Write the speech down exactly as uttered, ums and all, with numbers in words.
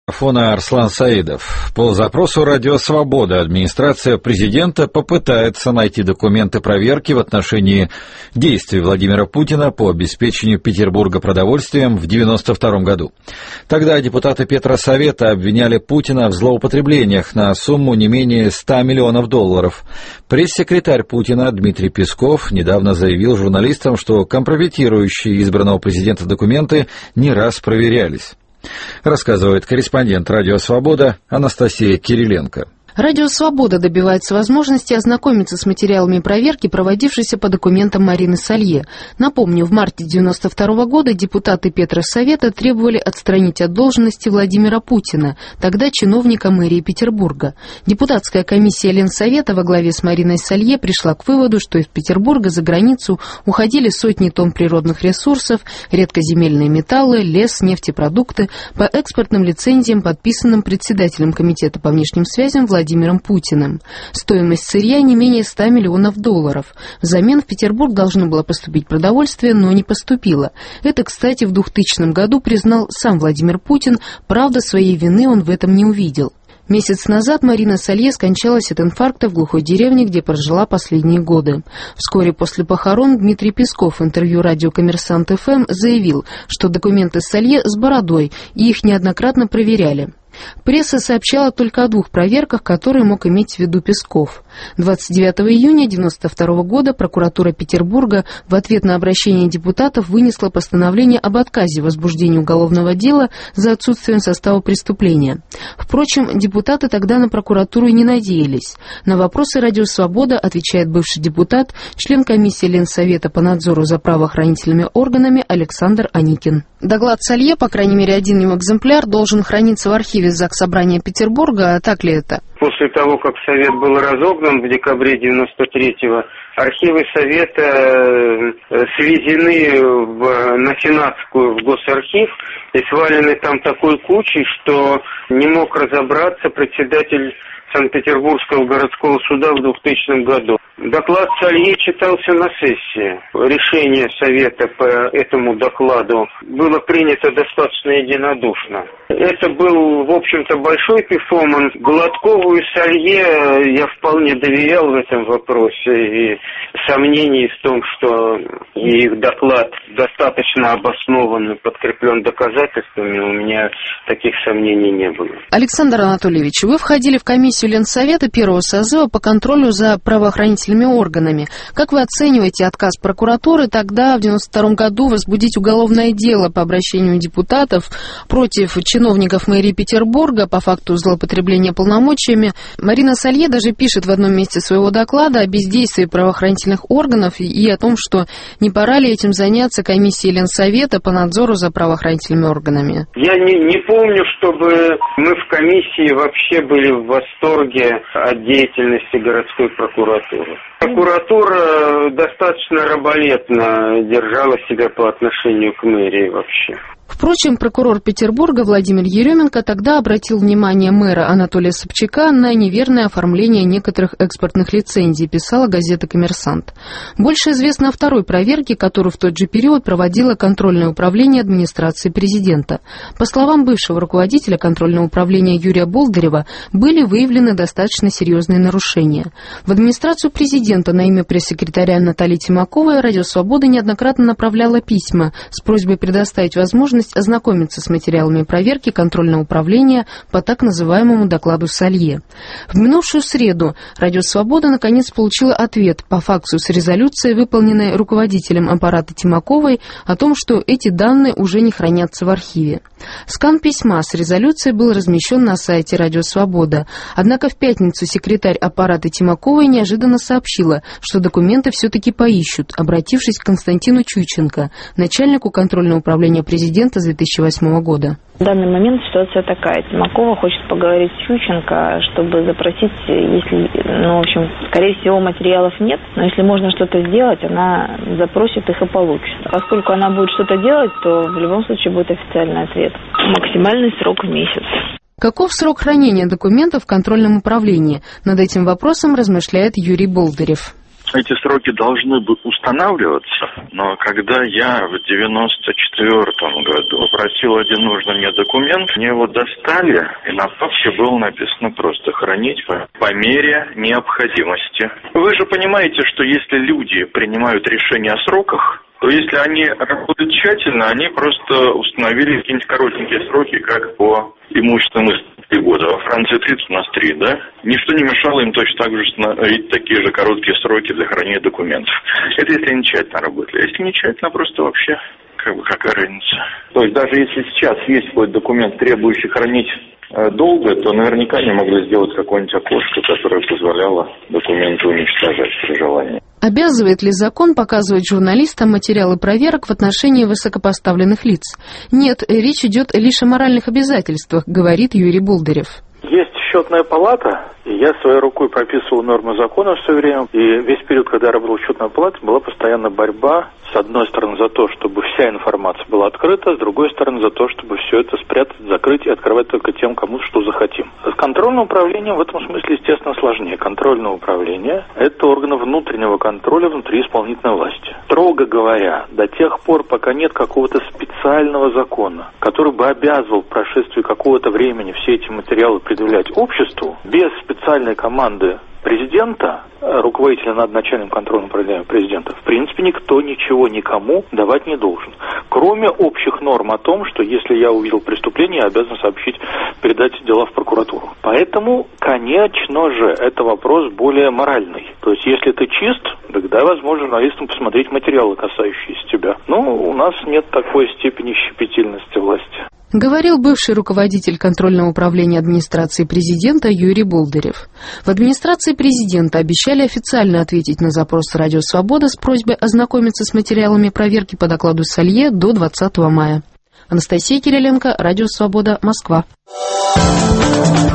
Фона Арслан Саидов. По запросу «Радио Свобода» администрация президента попытается найти документы проверки в отношении действий Владимира Путина по обеспечению Петербурга продовольствием в девяносто втором году. Тогда депутаты Петросовета обвиняли Путина в злоупотреблениях на сумму не менее ста миллионов долларов. Пресс-секретарь Путина Дмитрий Песков недавно заявил журналистам, что компрометирующие избранного президента документы не раз проверялись. Рассказывает корреспондент «Радио Свобода» Анастасия Кириленко. Радио «Свобода» добивается возможности ознакомиться с материалами проверки, проводившейся по документам Марины Салье. Напомню, в марте девяносто второго года депутаты Петросовета требовали отстранить от должности Владимира Путина, тогда чиновника мэрии Петербурга. Депутатская комиссия Ленсовета во главе с Мариной Салье пришла к выводу, что из Петербурга за границу уходили сотни тонн природных ресурсов, редкоземельные металлы, лес, нефтепродукты по экспортным лицензиям, подписанным председателем Комитета по внешним связям Владимиром Владимиром Путиным. Стоимость сырья не менее ста миллионов долларов. Взамен в Петербург должно было поступить продовольствие, но не поступило. Это, кстати, в двухтысячном году признал сам Владимир Путин, правда, своей вины он в этом не увидел. Месяц назад Марина Салье скончалась от инфаркта в глухой деревне, где прожила последние годы. Вскоре после похорон Дмитрий Песков в интервью радио «Коммерсант ФМ» заявил, что документы Салье с бородой, и их неоднократно проверяли. Пресса сообщала только о двух проверках, которые мог иметь в виду Песков. двадцать девятого июня девяносто второго года прокуратура Петербурга в ответ на обращение депутатов вынесла постановление об отказе в возбуждении уголовного дела за отсутствием состава преступления. Впрочем, депутаты тогда на прокуратуру и не надеялись. На вопросы «Радио Свобода» отвечает бывший депутат, член комиссии Ленсовета по надзору за правоохранительными органами Александр Аникин. Доклад Салье, по крайней мере один его экземпляр, должен храниться в архиве Заксобрания Петербурга, так ли это? После того, как Совет был разогнан в декабре девяносто третьего, архивы Совета сведены в, на Сенатскую, в Госархив, и свалены там такой кучей, что не мог разобраться председатель Санкт-Петербургского городского суда в двухтысячном году. Доклад Салье читался на сессии. Решение Совета по этому докладу было принято достаточно единодушно. Это был, в общем-то, большой перформанс. Гладкову и Салье я вполне доверял в этом вопросе, и сомнений в том, что их доклад достаточно обоснован и подкреплен доказательствами, у меня таких сомнений не было. Александр Анатольевич, вы входили в комиссию Ленсовета первого созыва по контролю за правоохранительными органами. Как вы оцениваете отказ прокуратуры тогда, в девяносто втором году, возбудить уголовное дело по обращению депутатов против чиновников мэрии Петербурга по факту злоупотребления полномочиями? Марина Салье даже пишет в одном месте своего доклада о бездействии правоохранительных органов и о том, что не пора ли этим заняться комиссии Ленсовета по надзору за правоохранительными органами. Я не, не помню, чтобы мы в комиссии вообще были в восторге от деятельности городской прокуратуры. Прокуратура достаточно раболепно держала себя по отношению к мэрии вообще. Впрочем, прокурор Петербурга Владимир Еременко тогда обратил внимание мэра Анатолия Собчака на неверное оформление некоторых экспортных лицензий, писала газета «Коммерсант». Больше известно о второй проверке, которую в тот же период проводило контрольное управление администрации президента. По словам бывшего руководителя контрольного управления Юрия Болдырева, были выявлены достаточно серьезные нарушения. В администрацию президента на имя пресс-секретаря Натальи Тимаковой «Радио Свобода» неоднократно направляла письма с просьбой предоставить возможность ознакомиться с материалами проверки контрольного управления по так называемому докладу Салье. В минувшую среду «Радио Свобода» наконец получила ответ по факсу с резолюцией, выполненной руководителем аппарата Тимаковой, о том, что эти данные уже не хранятся в архиве. Скан письма с резолюцией был размещен на сайте «Радио Свобода». Однако в пятницу секретарь аппарата Тимаковой неожиданно сообщила, что документы все-таки поищут, обратившись к Константину Чуйченко, начальнику контрольного управления президента с две тысячи восьмого года. В данный момент ситуация такая. Тимакова хочет поговорить с Чуйченко, чтобы запросить, если, ну, в общем, скорее всего, материалов нет, но если можно что-то сделать, она запросит их и получит. Поскольку она будет что-то делать, то в любом случае будет официальный ответ. Максимальный срок в месяц. Каков срок хранения документов в контрольном управлении? Над этим вопросом размышляет Юрий Болдырев. эти сроки должны бы устанавливаться, но когда я в девяносто четвёртом году попросил один нужный мне документ, мне его достали, и на папке было написано просто «хранить по, по мере необходимости». Вы же понимаете, что если люди принимают решения о сроках, то если они работают тщательно, они просто установили какие-нибудь коротенькие сроки, как по имущественному три года. Во Франции тридцать, у нас три, да? Ничто не мешало им точно так же установить такие же короткие сроки для хранения документов. Это если они тщательно работали. Если не тщательно, просто вообще как бы какая разница. То есть даже если сейчас есть какой-то документ, требующий хранить э, долго, то наверняка не могли сделать какое-нибудь окошко, которое позволяло документы уничтожать при желании. Обязывает ли закон показывать журналистам материалы проверок в отношении высокопоставленных лиц? Нет, речь идет лишь о моральных обязательствах, говорит Юрий Болдырев. Есть счетная палата, и я своей рукой прописывал нормы закона все время. И весь период, когда я работал в счетной палате, была постоянно борьба, с одной стороны, за то, чтобы вся информация была открыта, с другой стороны, за то, чтобы все это спрятать, закрыть и открывать только тем, кому что захотим. С контрольным управлением в этом смысле, естественно, сложнее. Контрольное управление – это органы внутреннего контроля внутри исполнительной власти. Строго говоря, до тех пор, пока нет какого-то специального закона, который бы обязывал в прошествии какого-то времени все эти материалы предъявлять обществу, без специальной команды президента, руководителя над начальным контролем управления президента, в принципе, никто ничего никому давать не должен. Кроме общих норм о том, что если я увидел преступление, я обязан сообщить, передать дела в прокуратуру. Поэтому, конечно же, это вопрос более моральный. То есть, если ты чист, тогда возможно журналистам посмотреть материалы, касающиеся тебя. Но у нас нет такой степени щепетильности власти. Говорил бывший руководитель контрольного управления администрации президента Юрий Болдырев. В администрации президента обещали официально ответить на запрос «Радио Свобода» с просьбой ознакомиться с материалами проверки по докладу Салье до двадцатого мая. Анастасия Кириленко, Радио Свобода, Москва.